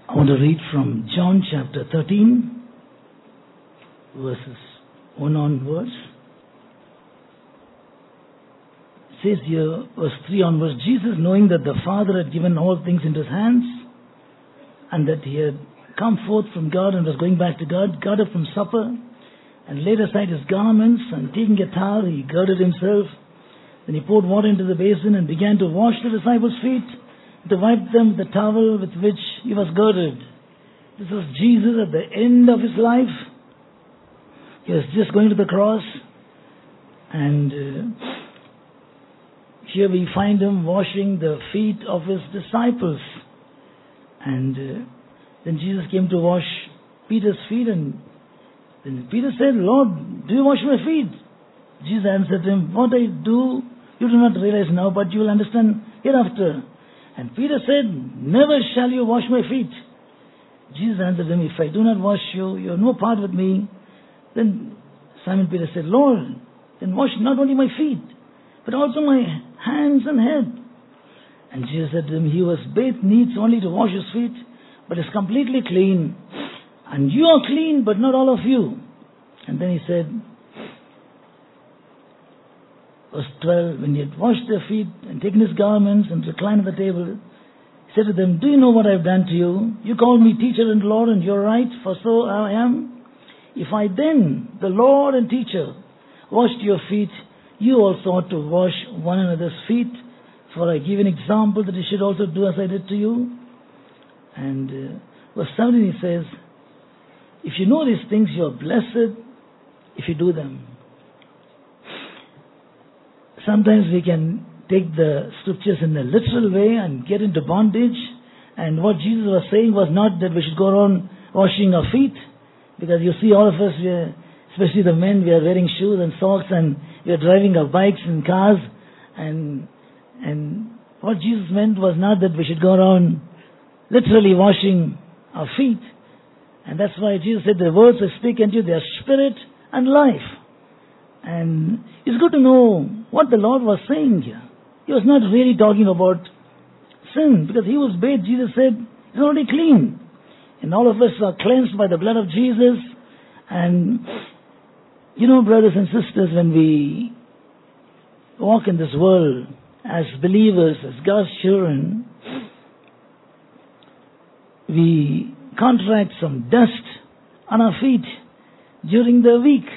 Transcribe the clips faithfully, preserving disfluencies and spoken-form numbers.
I want to read from John chapter thirteen, verses one onwards. It says here, verse three onwards, Jesus, knowing that the Father had given all things into his hands, and that he had come forth from God and was going back to God, got up from supper, and laid aside his garments, and taking a towel, he girded himself. Then he poured water into the basin and began to wash the disciples' feet, to wipe them with the towel with which he was girded. This was Jesus at the end of his life. He was just going to the cross, and uh, here we find him washing the feet of his disciples. And uh, then Jesus came to wash Peter's feet, and then Peter said, Lord, do you wash my feet? Jesus answered him, what I do, you do not realize now, but you will understand hereafter. And Peter said, never shall you wash my feet. Jesus answered him, if I do not wash you, you have no part with me. Then Simon Peter said, Lord, then wash not only my feet, but also my hands and head. And Jesus said to him, he who has bathed needs only to wash his feet, but is completely clean. And you are clean, but not all of you. And then he said, verse twelve, when he had washed their feet and taken his garments and reclined at the table, he said to them, do you know what I have done to you? You called me teacher and Lord, and you are right, for so I am. If I then, the Lord and teacher, washed your feet, you also ought to wash one another's feet. For I give an example that you should also do as I did to you. And uh, verse seventeen he says, if you know these things, you are blessed if you do them. Sometimes we can take the scriptures in a literal way and get into bondage. And what Jesus was saying was not that we should go around washing our feet. Because you see all of us, we are, especially the men, we are wearing shoes and socks, and we are driving our bikes and cars. And, and what Jesus meant was not that we should go around literally washing our feet. And that's why Jesus said, the words I speak unto you, they are spirit and life. And it's good to know what the Lord was saying here. He was not really talking about sin, because he was bathed, Jesus said, he's already clean. And all of us are cleansed by the blood of Jesus. And, you know, brothers and sisters, when we walk in this world as believers, as God's children, we contract some dust on our feet during the week.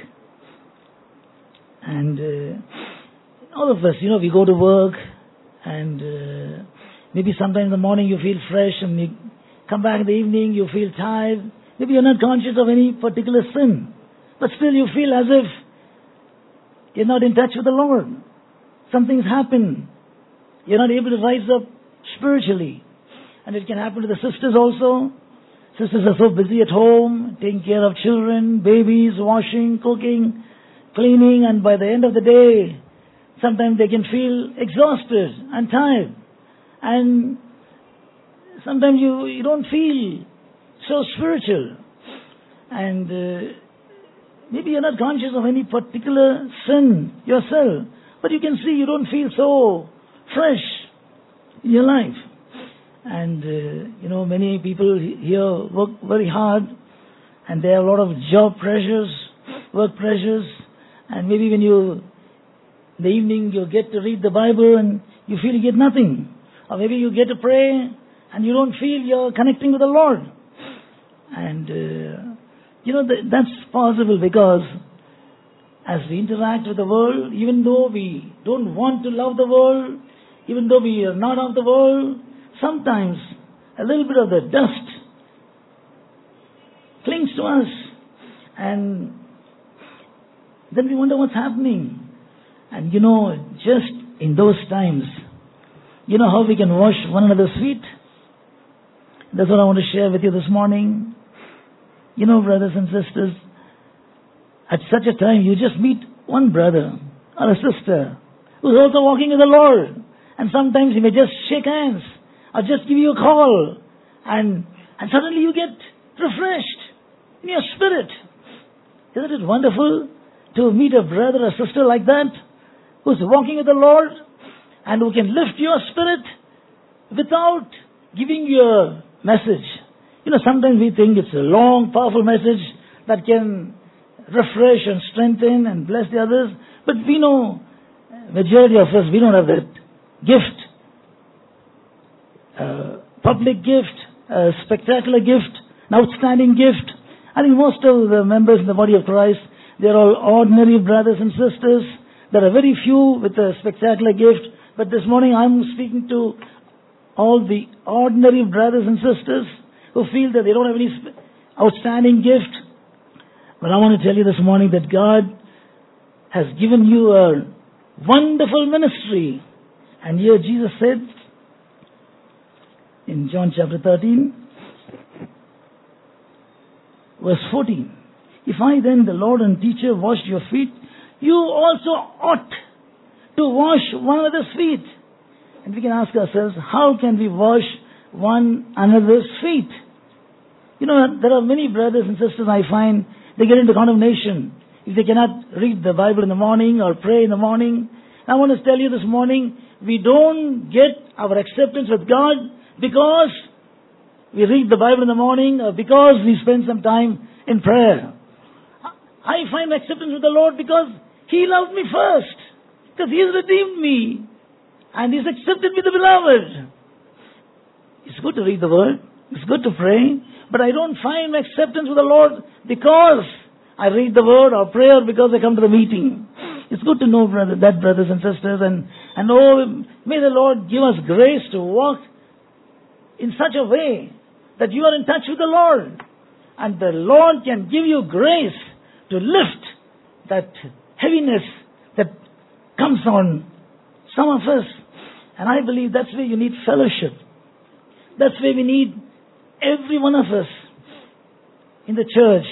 And uh, all of us, you know, we go to work, and uh, maybe sometime in the morning you feel fresh, and you come back in the evening, you feel tired. Maybe you're not conscious of any particular sin, but still you feel as if you're not in touch with the Lord. Something's happened. You're not able to rise up spiritually. And it can happen to the sisters also. Sisters are so busy at home, taking care of children, babies, washing, cooking, cleaning, and by the end of the day, sometimes they can feel exhausted and tired. And sometimes you, you don't feel so spiritual. And uh, maybe you're not conscious of any particular sin yourself, but you can see you don't feel so fresh in your life. And, uh, you know, many people here work very hard, and there are a lot of job pressures, work pressures, and maybe when you, in the evening, you get to read the Bible and you feel you get nothing. Or maybe you get to pray and you don't feel you're connecting with the Lord. And, uh, you know, th- that's possible because as we interact with the world, even though we don't want to love the world, even though we are not of the world, sometimes a little bit of the dust clings to us, and then we wonder what's happening. And you know, just in those times, you know how we can wash one another's feet? That's what I want to share with you this morning. You know, brothers and sisters, at such a time you just meet one brother or a sister who's also walking with the Lord, and sometimes he may just shake hands or just give you a call, and and suddenly you get refreshed in your spirit. Isn't it wonderful to meet a brother or sister like that, who's walking with the Lord, and who can lift your spirit without giving you a message. You know, sometimes we think it's a long, powerful message that can refresh and strengthen and bless the others. But we know, majority of us, we don't have that gift. Uh, public gift, a spectacular gift, an outstanding gift. I think most of the members in the body of Christ, they're all ordinary brothers and sisters. There are very few with a spectacular gift. But this morning I'm speaking to all the ordinary brothers and sisters who feel that they don't have any outstanding gift. But I want to tell you this morning that God has given you a wonderful ministry. And here Jesus said in John chapter thirteen, verse fourteen, if I then, the Lord and teacher, washed your feet, you also ought to wash one another's feet. And we can ask ourselves, how can we wash one another's feet? You know, there are many brothers and sisters I find, they get into condemnation if they cannot read the Bible in the morning or pray in the morning. I want to tell you this morning, we don't get our acceptance with God because we read the Bible in the morning or because we spend some time in prayer. I find acceptance with the Lord because He loved me first. Because He has redeemed me. And He's accepted me, the beloved. It's good to read the Word. It's good to pray. But I don't find acceptance with the Lord because I read the Word or pray or because I come to the meeting. It's good to know brother, that, brothers and sisters. And, and oh, may the Lord give us grace to walk in such a way that you are in touch with the Lord. And the Lord can give you grace to lift that heaviness that comes on some of us. And I believe that's where you need fellowship. That's where we need every one of us in the church.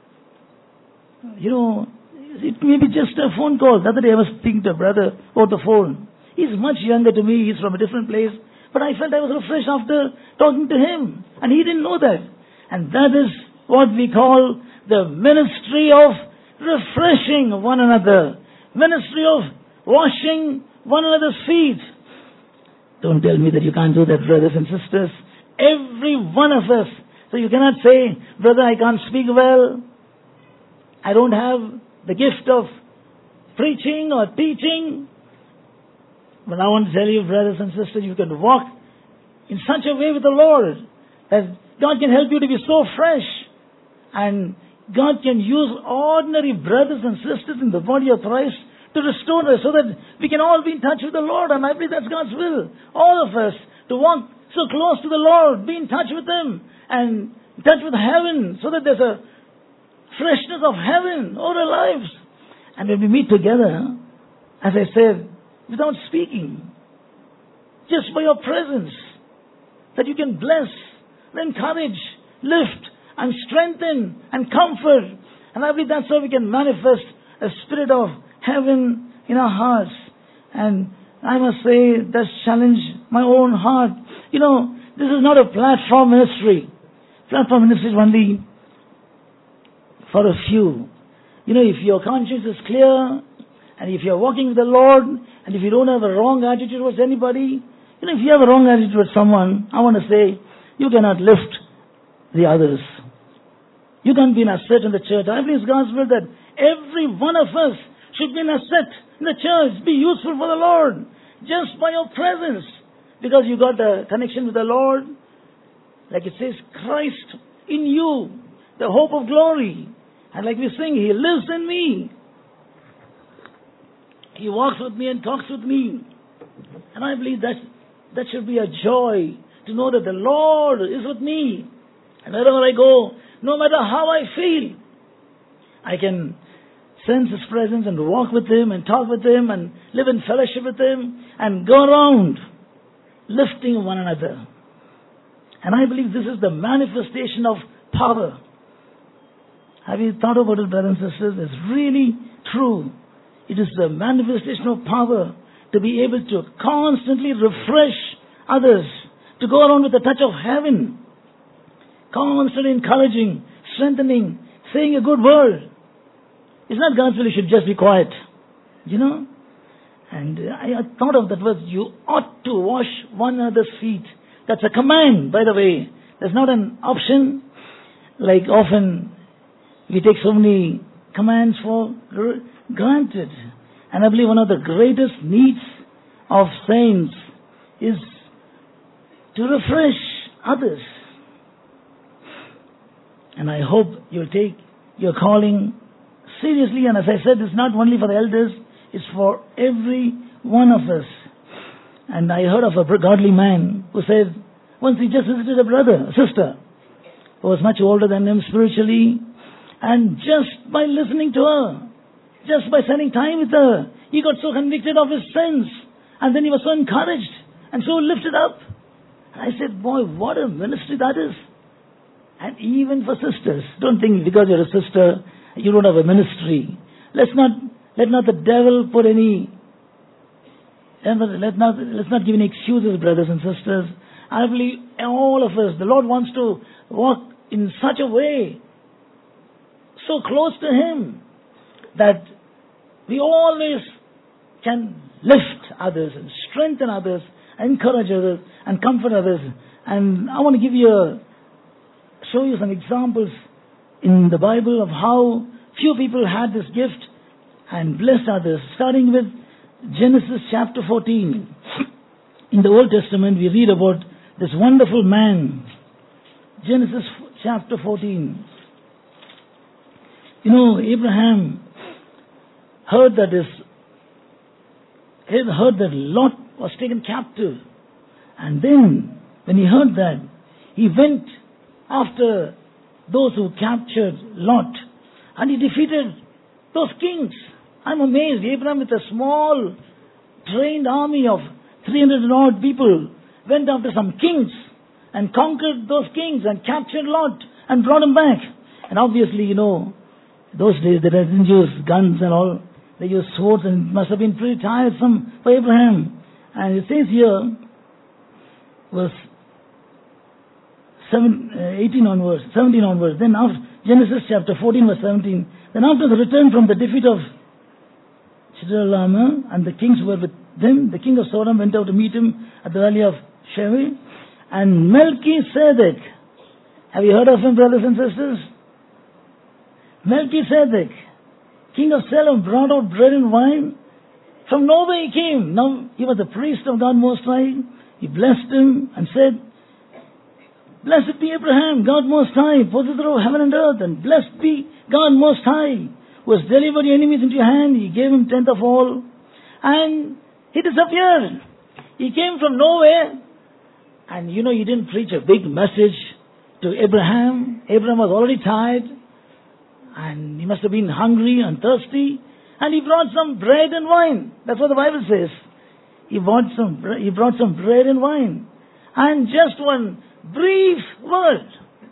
You know, it may be just a phone call. The other day I was speaking to a brother over the phone. He's much younger to me. He's from a different place. But I felt I was refreshed after talking to him. And he didn't know that. And that is what we call the ministry of refreshing one another. Ministry of washing one another's feet. Don't tell me that you can't do that, brothers and sisters. Every one of us. So you cannot say, brother, I can't speak well. I don't have the gift of preaching or teaching. But I want to tell you, brothers and sisters, you can walk in such a way with the Lord that God can help you to be so fresh. And God can use ordinary brothers and sisters in the body of Christ to restore us so that we can all be in touch with the Lord. And I believe that's God's will. All of us to walk so close to the Lord, be in touch with Him and in touch with heaven so that there's a freshness of heaven over our lives. And when we meet together, as I said, without speaking, just by your presence, that you can bless, encourage, lift, and strengthen, and comfort. And I believe that's how we can manifest a spirit of heaven in our hearts. And I must say, that's challenged my own heart. You know, this is not a platform ministry. Platform ministry is only for a few. You know, if your conscience is clear, and if you're walking with the Lord, and if you don't have a wrong attitude towards anybody, you know, if you have a wrong attitude towards someone, I want to say, you cannot lift the others. You can't be an asset in the church. I believe it's God's will that every one of us should be an asset in the church, be useful for the Lord, just by your presence. Because you got a connection with the Lord. Like it says, Christ in you, the hope of glory. And like we sing, He lives in me. He walks with me and talks with me. And I believe that that should be a joy to know that the Lord is with me. And wherever I go, no matter how I feel, I can sense His presence and walk with Him and talk with Him and live in fellowship with Him and go around lifting one another. And I believe this is the manifestation of power. Have you thought about it, brothers and sisters? It's really true. It is the manifestation of power to be able to constantly refresh others, to go around with the touch of heaven, constantly encouraging, strengthening, saying a good word. It's not God's will you should just be quiet. You know? And I, I thought of that verse, you ought to wash one another's feet. That's a command, by the way. There's not an option. Like often we take so many commands for gr- granted. And I believe one of the greatest needs of saints is to refresh others. And I hope you'll take your calling seriously. And as I said, it's not only for the elders, it's for every one of us. And I heard of a godly man who said, once he just visited a brother, a sister, who was much older than him spiritually, and just by listening to her, just by spending time with her, he got so convicted of his sins, and then he was so encouraged, and so lifted up. And I said, boy, what a ministry that is. And even for sisters, don't think because you're a sister, you don't have a ministry. Let's not, let not the devil put any, let not, let's not give any excuses, brothers and sisters. I believe all of us, the Lord wants to walk in such a way, so close to Him, that we always can lift others and strengthen others, encourage others and comfort others. And I want to give you a, show you some examples in the Bible of how few people had this gift and blessed others. Starting with Genesis chapter fourteen. In the Old Testament we read about this wonderful man. Genesis chapter fourteen. You know, Abraham heard that his, he heard that Lot was taken captive. And then, when he heard that, he went after those who captured Lot. And he defeated those kings. I'm amazed. Abraham, with a small, trained army of three hundred odd people, went after some kings and conquered those kings and captured Lot and brought him back. And obviously, you know, those days they didn't use guns and all. They used swords, and it must have been pretty tiresome for Abraham. And it says here, verse seven, uh, eighteen onwards, seventeen onwards. Then after Genesis chapter fourteen verse seventeen. Then after the return from the defeat of Chedorlaomer and the kings who were with them, the king of Sodom went out to meet him at the valley of Shaveh. And Melchizedek, have you heard of him, brothers and sisters? Melchizedek, king of Salem, brought out bread and wine. From nowhere he came. Now he was the priest of God Most High. He blessed him and said, Blessed be Abraham, God Most High, possessor of heaven and earth, and blessed be God Most High, who has delivered your enemies into your hand. He gave him tenth of all, and he disappeared. He came from nowhere, and you know, he didn't preach a big message to Abraham. Abraham was already tired, and he must have been hungry and thirsty, and he brought some bread and wine. That's what the Bible says. He brought some, he brought some bread and wine, and just one brief word.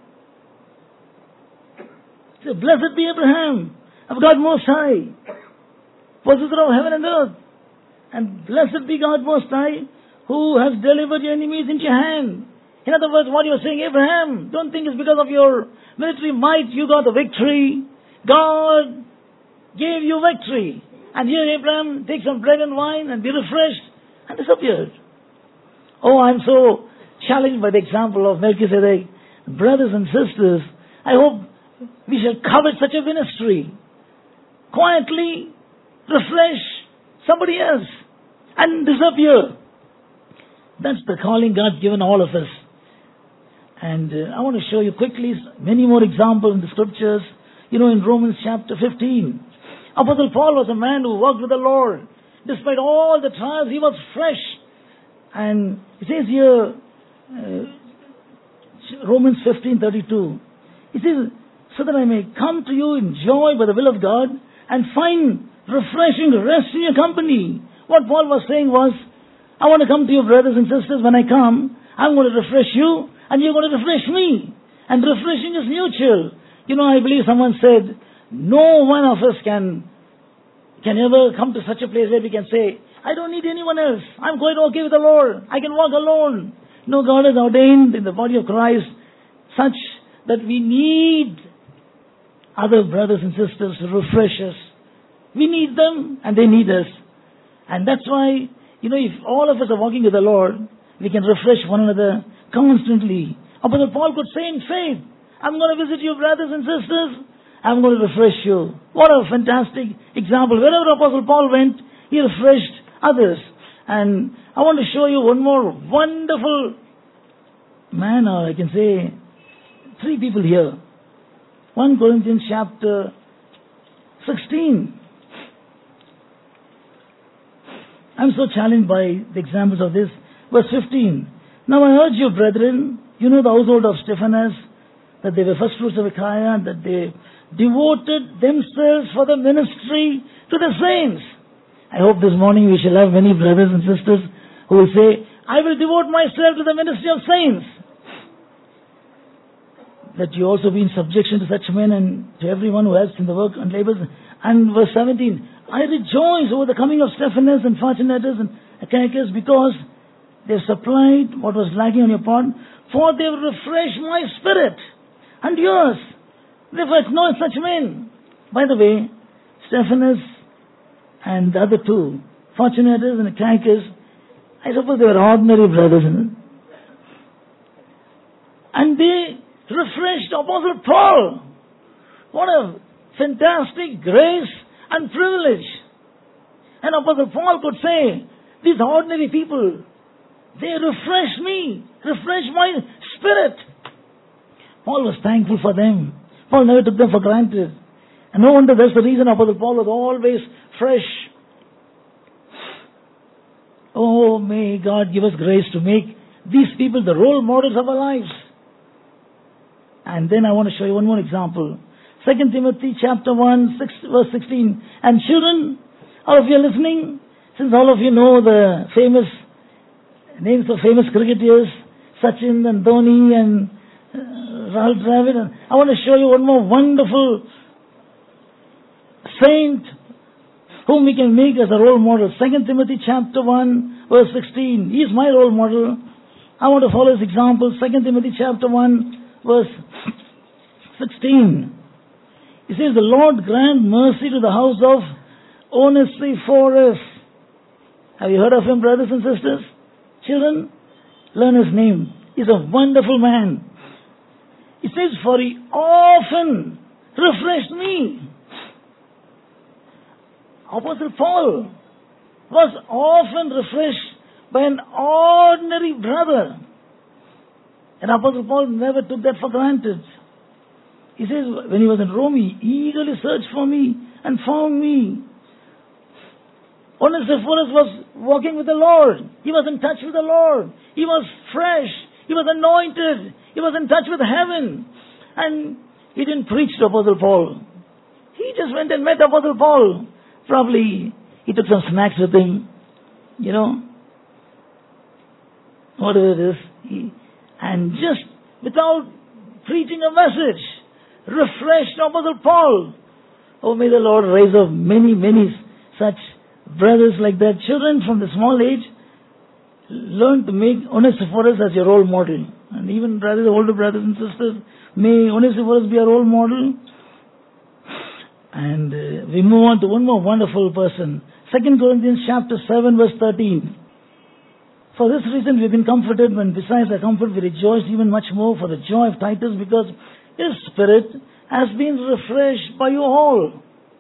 So, blessed be Abraham of God Most High, possessor of heaven and earth, and blessed be God Most High, who has delivered your enemies into your hand. In other words, what you are saying, Abraham, don't think it's because of your military might you got the victory. God gave you victory. And here Abraham takes some bread and wine and be refreshed and disappeared. Oh, I'm so challenged by the example of Melchizedek. Brothers and sisters, I hope we shall covet such a ministry. Quietly refresh somebody else and disappear. That's the calling God's given all of us. And uh, I want to show you quickly many more examples in the scriptures. You know, in Romans chapter fifteen, Apostle Paul was a man who walked with the Lord. Despite all the trials, he was fresh. And it says here, uh, Romans fifteen thirty-two, it says, so that I may come to you in joy by the will of God and find refreshing rest in your company. What Paul was saying was, I want to come to you, brothers and sisters. When I come, I'm going to refresh you and you're going to refresh me. And refreshing is mutual. You know, I believe someone said, no one of us can can ever come to such a place where we can say, I don't need anyone else. I'm quite okay with the Lord. I can walk alone. No, God has ordained in the body of Christ such that we need other brothers and sisters to refresh us. We need them and they need us. And that's why, you know, if all of us are walking with the Lord, we can refresh one another constantly Apostle Paul could say in faith, I'm going to visit you, brothers and sisters. I'm going to refresh you. What a fantastic example. Wherever Apostle Paul went, he refreshed others. And I want to show you one more wonderful man, or I can say three people here. First Corinthians chapter sixteen. I'm so challenged by the examples of this. Verse fifteen. Now I urge you, brethren, you know the household of Stephanas, that they were first fruits of Achaia, that they devoted themselves for the ministry to the saints. I hope this morning we shall have many brothers and sisters who will say, I will devote myself to the ministry of saints. That you also be in subjection to such men and to everyone who helps in the work and labors. And verse seventeen, I rejoice over the coming of Stephanas and Fortunatus and Achaicus, because they have supplied what was lacking on your part, for they have refreshed my spirit and yours. Therefore, acknowledge such men. By the way, Stephanas and the other two, Fortunatus and Achaicus, I suppose they were ordinary brothers. And they refreshed Apostle Paul. What a fantastic grace and privilege. And Apostle Paul could say, these ordinary people, they refresh me, refresh my spirit. Paul was thankful for them. Paul never took them for granted. And no wonder that's the reason Apostle Paul was always fresh. Oh, may God give us grace to make these people the role models of our lives. And then I want to show you one more example. Second Timothy chapter one, six, verse sixteen. And children, all of you are listening, since all of you know the famous names of famous cricketers, Sachin and Dhoni and uh, Rahul Dravid. And I want to show you one more wonderful saint whom we can make as a role model. Second Timothy chapter one, verse sixteen. He is my role model. I want to follow his example. Second Timothy chapter one, verse sixteen. He says, the Lord grant mercy to the house of Onesiphorus. Have you heard of him, brothers and sisters? Children, learn his name. He's a wonderful man. He says, for he often refreshed me. Apostle Paul was often refreshed by an ordinary brother. And Apostle Paul never took that for granted. He says, when he was in Rome, he eagerly searched for me and found me. Onesiphorus was walking with the Lord. He was in touch with the Lord. He was fresh. He was anointed. He was in touch with heaven. And he didn't preach to Apostle Paul. He just went and met Apostle Paul. Probably he took some snacks with him. You know, whatever it is. He, and just without preaching a message, refreshed Apostle Paul. Oh, may the Lord raise up many, many such brothers like that. Children from the small age, learn to make Onesiphorus as your role model. And even brothers, older brothers and sisters, may Onesiphorus be a role model. And uh, we move on to one more wonderful person. Second Corinthians chapter seven, verse thirteen. For this reason we have been comforted, when besides our comfort we rejoice even much more for the joy of Titus, because his spirit has been refreshed by you all.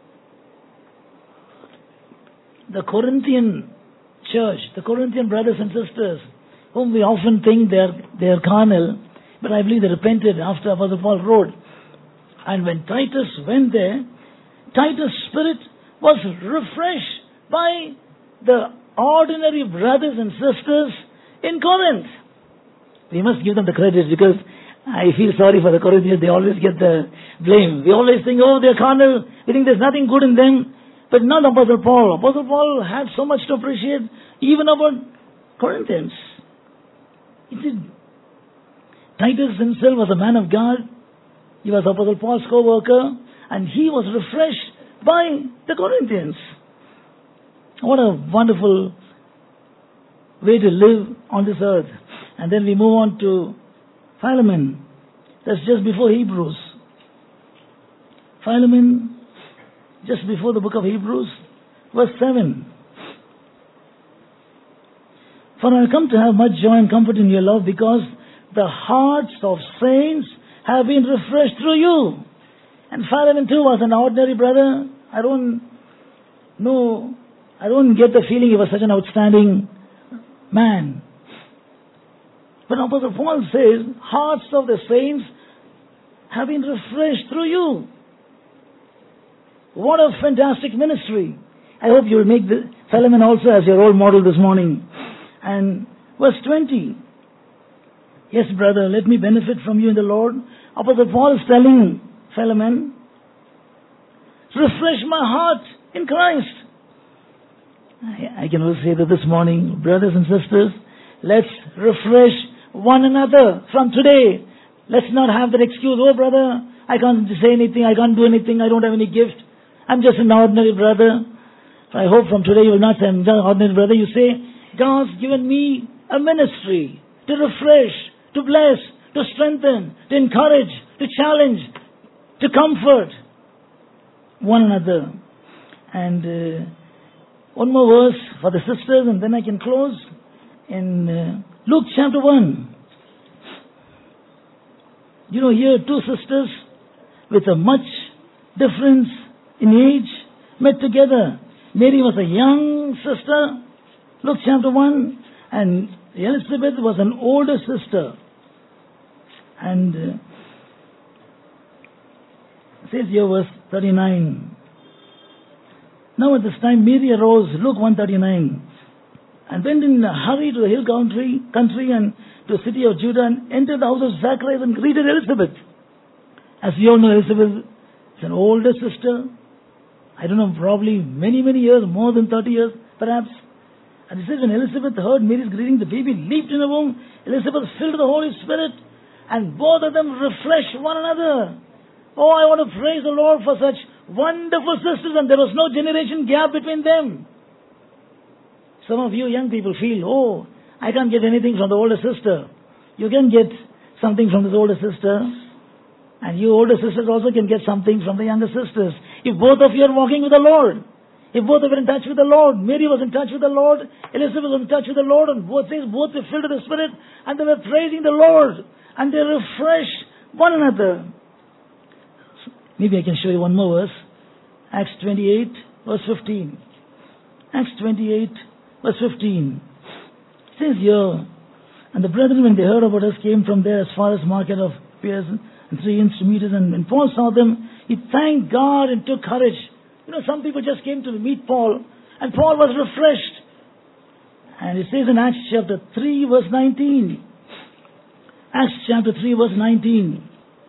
The Corinthian church, the Corinthian brothers and sisters, whom we often think they are, they are carnal, but I believe they repented after Apostle Paul wrote. And when Titus went there, Titus' spirit was refreshed by the ordinary brothers and sisters in Corinth. We must give them the credit, because I feel sorry for the Corinthians. They always get the blame. We always think, oh, they're carnal. We think there's nothing good in them. But not Apostle Paul. Apostle Paul had so much to appreciate even about Corinthians. He did. Titus himself was a man of God. He was Apostle Paul's co-worker. And he was refreshed by the Corinthians. What a wonderful way to live on this earth. And then we move on to Philemon. That's just before Hebrews. Philemon, just before the book of Hebrews, verse seven. For I come to have much joy and comfort in your love, because the hearts of saints have been refreshed through you. And Philemon too was an ordinary brother. I don't know, I don't get the feeling he was such an outstanding man. But Apostle Paul says, hearts of the saints have been refreshed through you. What a fantastic ministry. I hope you will make the Philemon also as your role model this morning. And verse twenty. Yes, brother, let me benefit from you in the Lord. Apostle Paul is telling Philemon, refresh my heart in Christ. I, I can also say that this morning, brothers and sisters, let's refresh one another from today. Let's not have that excuse, oh brother, I can't say anything, I can't do anything, I don't have any gift. I'm just an ordinary brother. So I hope from today you will not say, I'm just an ordinary brother. You say, God's given me a ministry to refresh, to bless, to strengthen, to encourage, to challenge, to comfort one another. And uh, one more verse for the sisters, and then I can close. In uh, Luke chapter one. You know, here two sisters with a much difference in age met together. Mary was a young sister, Luke chapter one, and Elizabeth was an older sister. And uh, it says here verse thirty-nine. Now at this time Mary arose, Luke one thirty-nine, and went in a hurry to the hill country, country and to the city of Judah, and entered the house of Zacharias and greeted Elizabeth. As we all know, Elizabeth is an older sister. I don't know, probably many, many years, more than thirty years perhaps. And it says when Elizabeth heard Mary's greeting, the baby leaped in her womb. Elizabeth filled with the Holy Spirit, and both of them refreshed one another. Oh, I want to praise the Lord for such wonderful sisters, and there was no generation gap between them. Some of you young people feel, oh, I can't get anything from the older sister. You can get something from this older sister, and you older sisters also can get something from the younger sisters. If both of you are walking with the Lord, if both of you are in touch with the Lord, Mary was in touch with the Lord, Elizabeth was in touch with the Lord, and both says both were filled with the Spirit, and they were praising the Lord, and they refreshed one another. Maybe I can show you one more verse. Acts twenty-eight, verse fifteen. Acts twenty-eight, verse fifteen. It says here, and the brethren, when they heard about us, came from there as far as market of Pears and three inns to meet us. And when Paul saw them, he thanked God and took courage. You know, some people just came to meet Paul, and Paul was refreshed. And it says in Acts chapter three, verse nineteen. Acts chapter three, verse nineteen.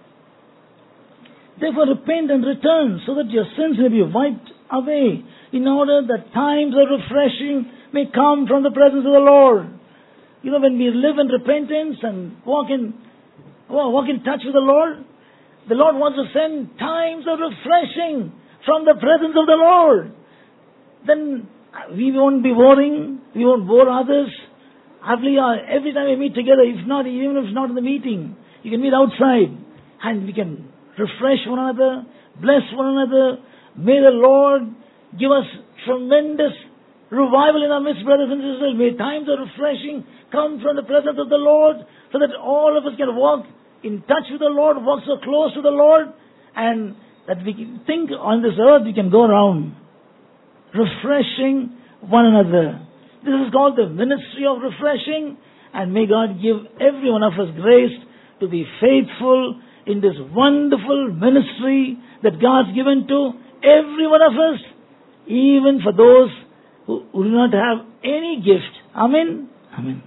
Therefore repent and return, so that your sins may be wiped away, in order that times of refreshing may come from the presence of the Lord. You know, when we live in repentance and walk in walk in touch with the Lord, the Lord wants to send times of refreshing from the presence of the Lord. Then we won't be boring, we won't bore others. Every, every time we meet together, if not, even if it's not in the meeting, you can meet outside, and we can refresh one another, bless one another. May the Lord give us tremendous revival in our midst, brothers and sisters. May times of refreshing come from the presence of the Lord, so that all of us can walk in touch with the Lord, walk so close to the Lord, and that we can think on this earth we can go around refreshing one another. This is called the ministry of refreshing, and may God give every one of us grace to be faithful in this wonderful ministry that God's given to every one of us, even for those who, who do not have any gift. Amen? Amen.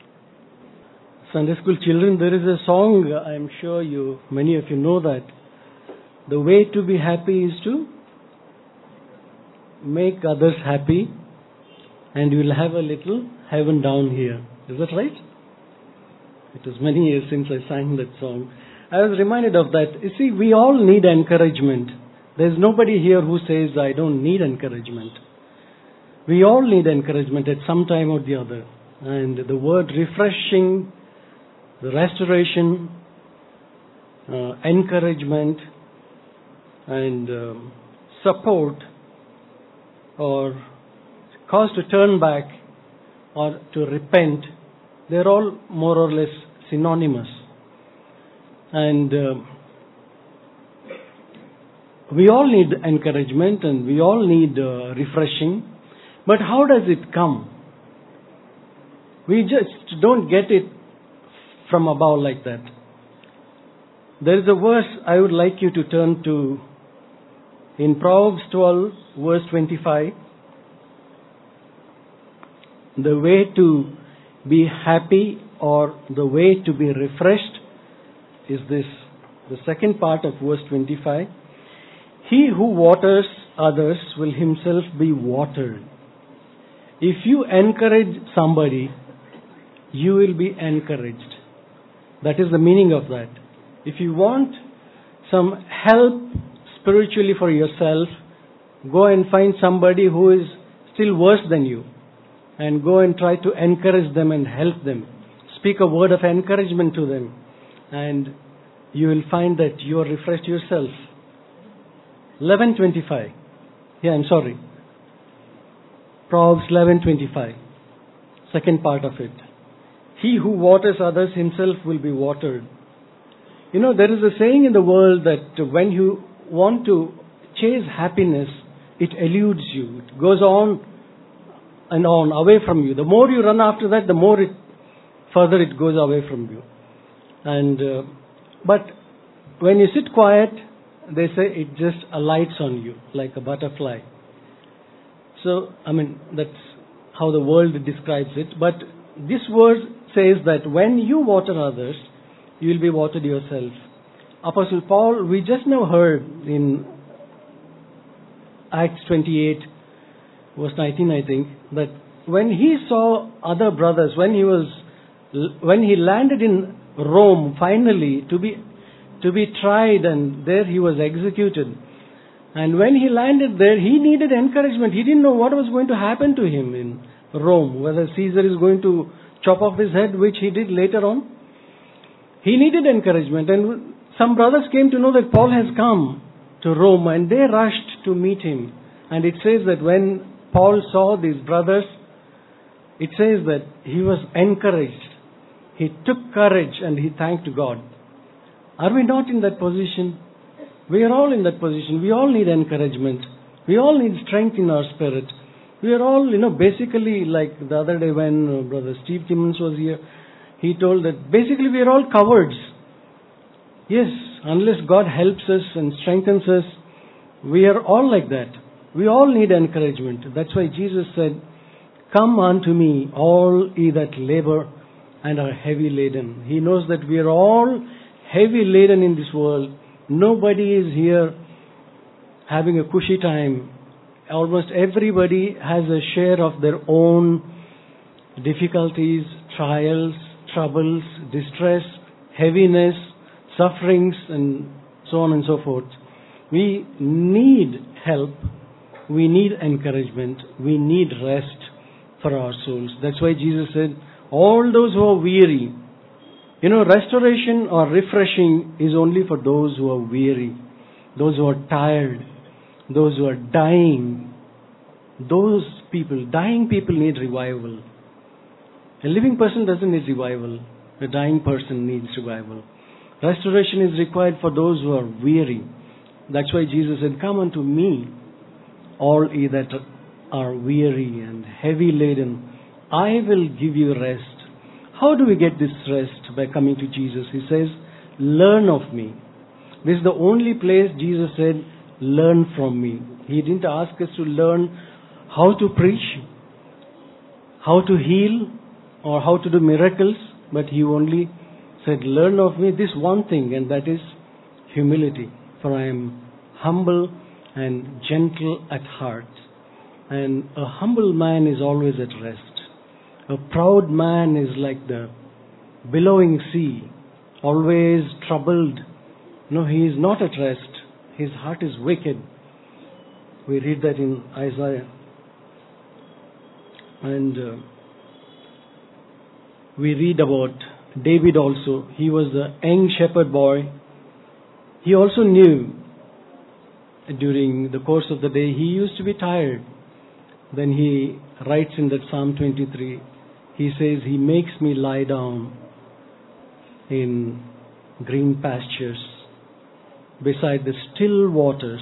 Sunday school children, there is a song, I'm sure you, many of you know that. The way to be happy is to make others happy, and you will have a little heaven down here. Is that right? It was many years since I sang that song. I was reminded of that. You see, we all need encouragement. There's nobody here who says, I don't need encouragement. We all need encouragement at some time or the other. And the word refreshing, the restoration, uh, encouragement, and um, support, or cause to turn back, or to repent, they're all more or less synonymous. And uh, we all need encouragement and we all need uh, refreshing. But how does it come? We just don't get it from above like that. There is a verse I would like you to turn to in Proverbs twelve, verse twenty-five. The way to be happy or the way to be refreshed is this. The second part of verse twenty-five. He who waters others will himself be watered. If you encourage somebody, you will be encouraged. That is the meaning of that. If you want some help spiritually for yourself, go and find somebody who is still worse than you and go and try to encourage them and help them. Speak a word of encouragement to them and you will find that you are refreshed yourself. eleven twenty-five. Yeah, I'm sorry. Proverbs eleven twenty-five. Second part of it. He who waters others himself will be watered. You know, there is a saying in the world that when you want to chase happiness, it eludes you. It goes on and on, away from you. The more you run after that, the more it, further it goes away from you. And uh, but when you sit quiet, they say it just alights on you like a butterfly. So, I mean, that's how the world describes it. But this verse says that when you water others, you will be watered yourself. Apostle Paul, we just now heard in Acts twenty-eight, verse nineteen, I think, that when he saw other brothers, when he was, when he landed in Rome finally to be to be tried, and there he was executed. And when he landed there, he needed encouragement. He didn't know what was going to happen to him in Rome, whether Caesar is going to chop off his head, which he did later on. He needed encouragement, and some brothers came to know that Paul has come to Rome, and they rushed to meet him. And it says that when Paul saw these brothers, it says that he was encouraged. He took courage and he thanked God. Are we not in that position? We are all in that position. We all need encouragement. We all need strength in our spirit. We are all, you know, basically like the other day when uh, Brother Steve Timmons was here, he told that basically we are all cowards. Yes, unless God helps us and strengthens us, we are all like that. We all need encouragement. That's why Jesus said, "Come unto me, all ye that labor and are heavy laden." He knows that we are all heavy laden in this world. Nobody is here having a cushy time. Almost everybody has a share of their own difficulties, trials, troubles, distress, heaviness, sufferings, and so on and so forth. We need help. We need encouragement. We need rest for our souls. That's why Jesus said, all those who are weary. You know, restoration or refreshing is only for those who are weary, those who are tired, those who are dying. Those people, dying people need revival. A living person doesn't need revival. A dying person needs revival. Restoration is required for those who are weary. That's why Jesus said, "Come unto me, all ye that are weary and heavy laden. I will give you rest." How do we get this rest? By coming to Jesus. He says, "Learn of me." This is the only place Jesus said, "Learn from me." He didn't ask us to learn how to preach, how to heal, or how to do miracles, but He only said, "Learn of me this one thing," and that is humility. For I am humble and gentle at heart. And a humble man is always at rest. A proud man is like the billowing sea, always troubled. No, he is not at rest. His heart is wicked. We read that in Isaiah. And uh, we read about David also. He was a young shepherd boy. He also knew during the course of the day he used to be tired. Then he writes in that Psalm twenty-three, he says, "He makes me lie down in green pastures, beside the still waters.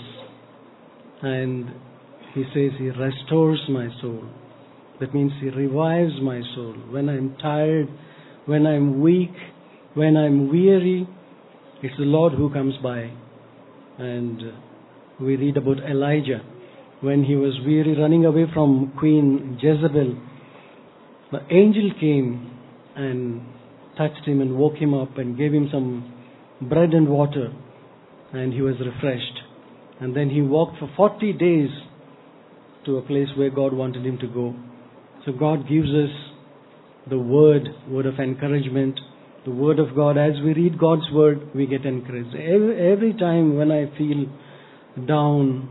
And he says he restores my soul. That means he revives my soul. When I'm tired, when I'm weak, when I'm weary, it's the Lord who comes by. And we read about Elijah. When he was weary, running away from Queen Jezebel, the angel came and touched him and woke him up and gave him some bread and water, and he was refreshed. And then he walked for forty days to a place where God wanted him to go. So God gives us the word, word of encouragement, the word of God. As we read God's word, we get encouraged. Every, every time when I feel down,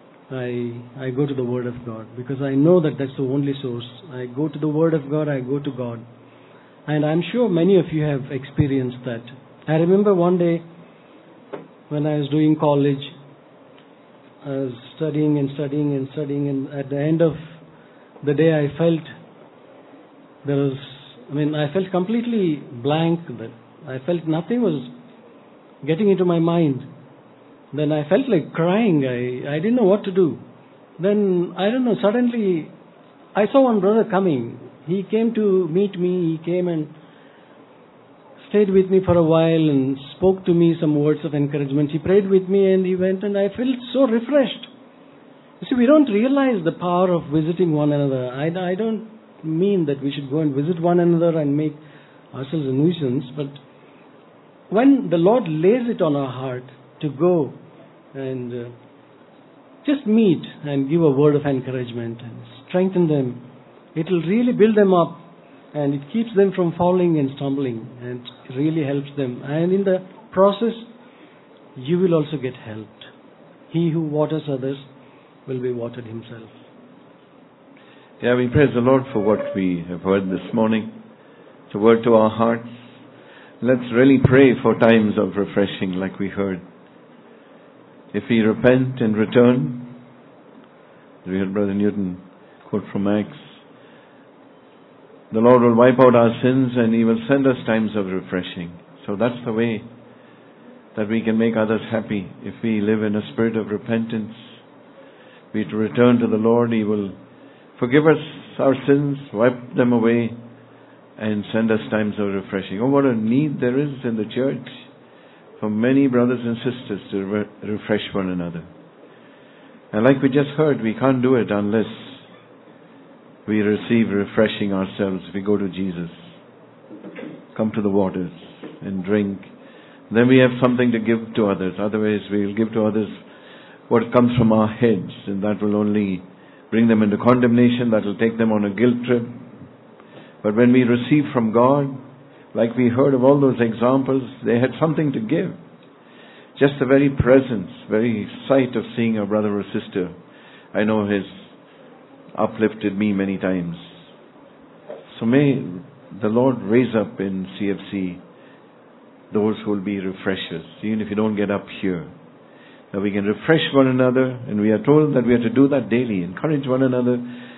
I I go to the word of God, because I know that that's the only source. I go to the word of God, I go to God. And I'm sure many of you have experienced that. I remember one day when I was doing college, I was studying and studying and studying, and at the end of the day I felt there was, I mean, I felt completely blank. That I felt nothing was getting into my mind. Then I felt like crying. I, I didn't know what to do. Then, I don't know, suddenly I saw one brother coming. He came to meet me. He came and stayed with me for a while and spoke to me some words of encouragement. He prayed with me and he went, and I felt so refreshed. You see, we don't realize the power of visiting one another. I, I don't mean that we should go and visit one another and make ourselves a nuisance, but when the Lord lays it on our heart to go and uh, just meet and give a word of encouragement and strengthen them, it will really build them up, and it keeps them from falling and stumbling, and it really helps them. And in the process, you will also get helped. He who waters others will be watered himself. Yeah, we praise the Lord for what we have heard this morning. It's a word to our hearts. Let's really pray for times of refreshing like we heard. If we repent and return, we heard Brother Newton quote from Acts, the Lord will wipe out our sins and He will send us times of refreshing. So that's the way that we can make others happy. If we live in a spirit of repentance, we to return to the Lord, He will forgive us our sins, wipe them away, and send us times of refreshing. Oh, what a need there is in the church for many brothers and sisters to re- refresh one another. And like we just heard, we can't do it unless we receive refreshing ourselves. We go to Jesus, come to the waters and drink. Then we have something to give to others. Otherwise, we will give to others what comes from our heads, and that will only bring them into condemnation. That will take them on a guilt trip. But when we receive from God, like we heard of all those examples, they had something to give. Just the very presence, very sight of seeing a brother or sister, I know has uplifted me many times. So may the Lord raise up in C F C those who will be refreshers, even if you don't get up here. That we can refresh one another, and we are told that we are to do that daily. Encourage one another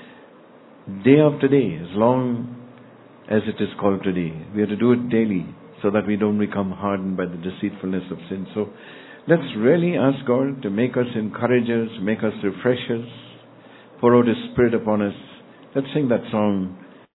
day after day, as long as it is called today. We are to do it daily, so that we don't become hardened by the deceitfulness of sin. So let's really ask God to make us encouragers, make us refreshers, pour out His Spirit upon us. Let's sing that song,